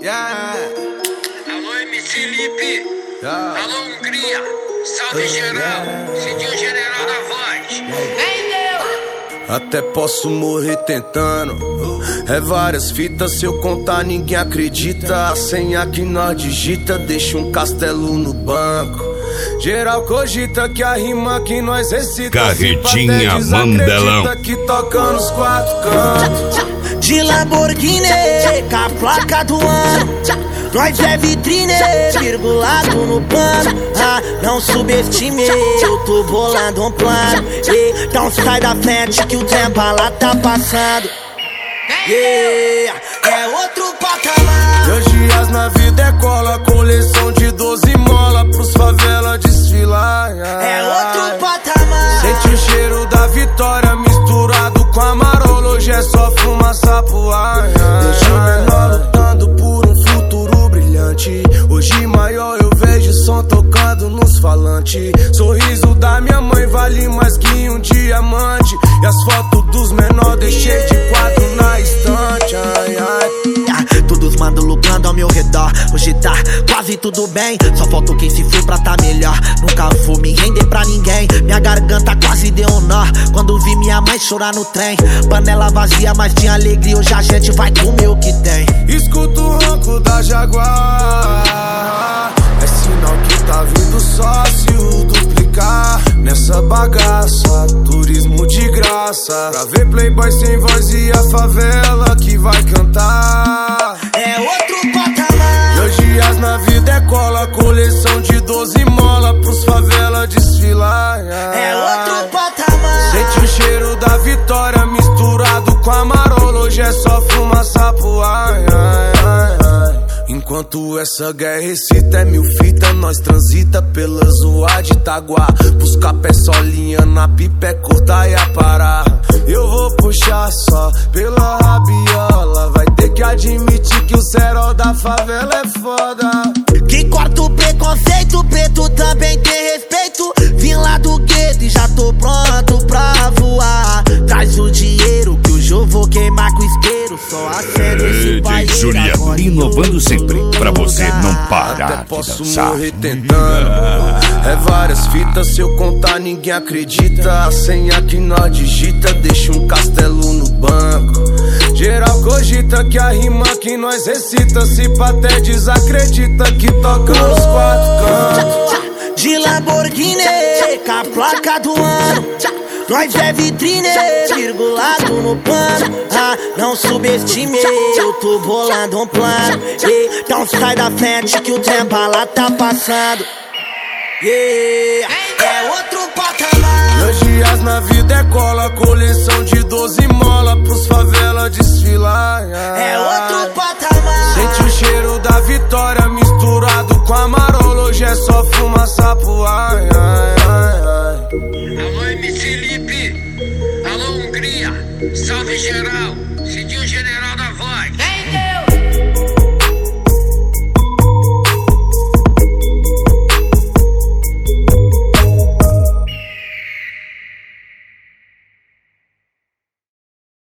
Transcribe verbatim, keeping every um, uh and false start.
Yeah. Alô, M C Lipe. Yeah. Alô, Hungria. Salve geral. Cidinho General da Voz. Vem, Deus. Até posso morrer tentando. É várias fitas, se eu contar ninguém acredita. A senha que nós digita deixa um castelo no banco. Geral cogita que a rima que nós recita Carretinha Mandelão que toca nos quatro cantos. De Lamborghini, com a placa do ano. Nós é vitrine, virgulado no pano. Ah, não subestime, eu tô bolando um plano. Então sai da frente que o trem bala tá passando. Yeah, é outro patamar. Meus dias na vida é cola, coleção de doze mola pros favela desfilar. É outro patamar. Sente o cheiro da vitória misturado com a marola. Hoje é só fumaça pro ar. Deixa o menor lutando por um futuro brilhante. Hoje maior eu vejo som tocando nos falantes. Sorriso da minha mãe vale mais que um diamante. E as fotos dos menores deixei de quadro na estante. Ai, ai. Todos mandam lucrando ao meu redor. Hoje tá quase tudo bem. Só falta quem se foi pra tá melhor. Nunca vou me render pra ninguém. Minha garganta quase deu um nó quando vi minha mãe chorar no trem. Panela vazia, mas tinha alegria. Hoje a gente vai comer o que tem. Escuto o ronco da Jaguar. É sinal que tá vindo sócio duplicar nessa bagaça. Turismo de graça pra ver playboy sem voz e a favela que vai cantar. É outro patamar. Meus dias na vida é cola, coleção de doze mola pros favela desfilar. É outro patamar. Sente o cheiro da vitória misturado com a marola. Hoje é só fumaça pro ar. Ai, ai, ai. Enquanto essa guerra excita é mil fita, nós transita pela zoa de Itaguá. Buscar pé solinha na pipa é cortar e aparar. Eu vou puxar só pela rabiola. Vai ter que admitir que o cerol da favela é foda. Que corta o preconceito, preto também tem respeito. Vim lá do gueto e já tô pronto pra voar. Traz o dinheiro que hoje eu vou queimar com isqueiro. Só acende esse país. D J Juliano, inovando sempre pra você não parar. Até de posso dançar. morrer tentando. É várias fitas, se eu contar ninguém acredita. A senha que nós digita deixa um castelo no banco. Geral cogita que a rima que nós recita se pá até desacredita que toca nos quatro cantos. De Lamborghini, com a placa do ano. Nós é vitrine, virgulado no pano. Ah, não subestime, eu tô bolando um plano. Então sai da frente que o trem bala tá passando. Yeah, é outro patamar. Meus dias na vida é cola, coleção de doze mola pros favela desfilar. É outro patamar. Sente o cheiro da vitória misturado com a marola. Hoje é só fumaça pro ar. Ai, ai, ai. Alô, M C Lipe. Alô, Hungria. Salve geral. Cidinho General da Voz.